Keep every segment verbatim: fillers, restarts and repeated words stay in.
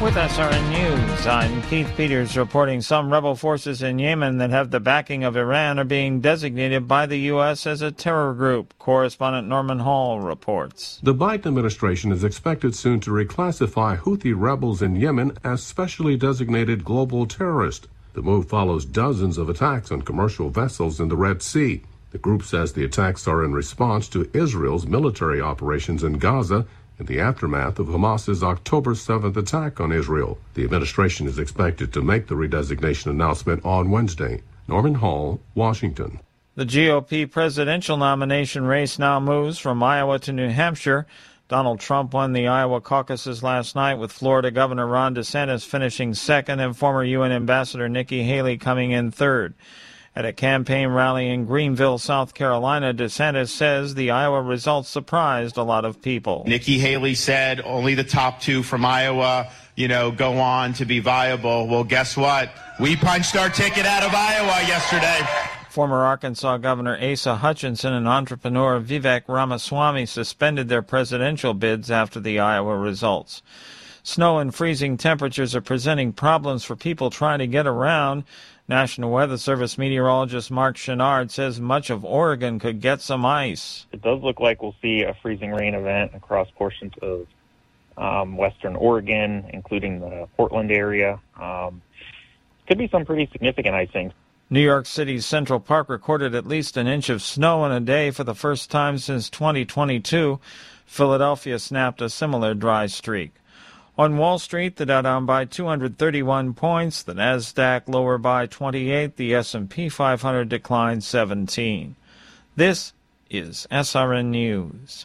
With S R N News, I'm Keith Peters reporting some rebel forces in Yemen that have the backing of Iran are being designated by the U S as a terror group. Correspondent Norman Hall reports. The Biden administration is expected soon to reclassify Houthi rebels in Yemen as specially designated global terrorists. The move follows dozens of attacks on commercial vessels in the Red Sea. The group says the attacks are in response to Israel's military operations in Gaza in the aftermath of Hamas's October seventh attack on Israel. The administration is expected to make the redesignation announcement on Wednesday. Norman Hall, Washington. The G O P presidential nomination race now moves from Iowa to New Hampshire. Donald Trump won the Iowa caucuses last night, with Florida Governor Ron DeSantis finishing second and former U N Ambassador Nikki Haley coming in third. At a campaign rally in Greenville, South Carolina, DeSantis says the Iowa results surprised a lot of people. Nikki Haley said only the top two from Iowa, you know, go on to be viable. Well, guess what? We punched our ticket out of Iowa yesterday. Former Arkansas Governor Asa Hutchinson and entrepreneur Vivek Ramaswamy suspended their presidential bids after the Iowa results. Snow and freezing temperatures are presenting problems for people trying to get around. National Weather Service meteorologist Mark Chenard says much of Oregon could get some ice. It does look like we'll see a freezing rain event across portions of um, western Oregon, including the Portland area. Um, could be some pretty significant icing. New York City's Central Park recorded at least an inch of snow in a day for the first time since twenty twenty-two. Philadelphia snapped a similar dry streak. On Wall Street, the Dow down by two hundred thirty-one points, the Nasdaq lower by twenty-eight, the S and P five hundred declined seventeen. This is S R N News.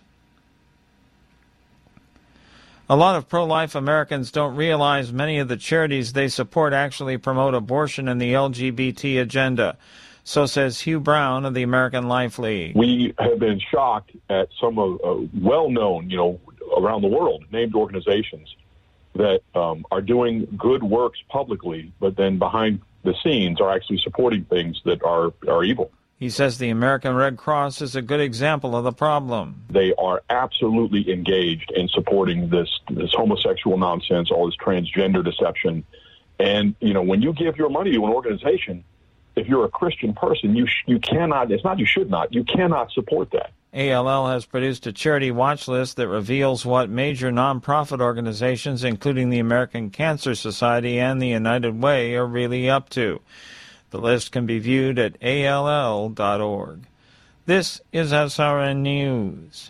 A lot of pro-life Americans don't realize many of the charities they support actually promote abortion and the L G B T agenda. So says Hugh Brown of the American Life League. We have been shocked at some of uh, well-known, you know, around the world, named organizations that um, are doing good works publicly, but then behind the scenes are actually supporting things that are, are evil. He says the American Red Cross is a good example of the problem. They are absolutely engaged in supporting this this homosexual nonsense, all this transgender deception. And, you know, when you give your money to an organization, if you're a Christian person, you sh- you cannot, it's not you should not, you cannot support that. A L L has produced a charity watch list that reveals what major nonprofit organizations, including the American Cancer Society and the United Way, are really up to. The list can be viewed at A L L dot org. This is S R N News.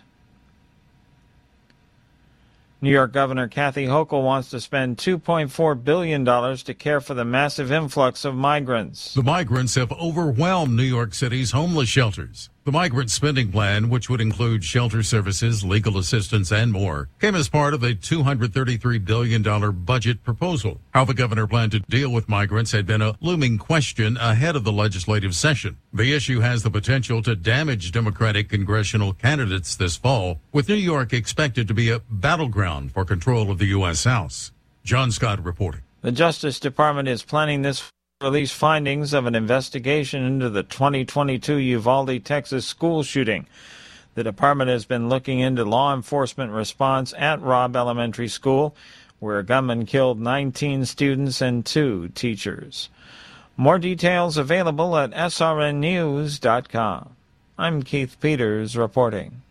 New York Governor Kathy Hochul wants to spend two point four billion dollars to care for the massive influx of migrants. The migrants have overwhelmed New York City's homeless shelters. The migrant spending plan, which would include shelter services, legal assistance, and more, came as part of a two hundred thirty-three billion dollars budget proposal. How the governor planned to deal with migrants had been a looming question ahead of the legislative session. The issue has the potential to damage Democratic congressional candidates this fall, with New York expected to be a battleground for control of the U S House. John Scott reporting. The Justice Department is planning this release findings of an investigation into the twenty twenty-two Uvalde, Texas school shooting. The department has been looking into law enforcement response at Robb Elementary School, where a gunman killed nineteen students and two teachers. More details available at S R N news dot com. I'm Keith Peters reporting.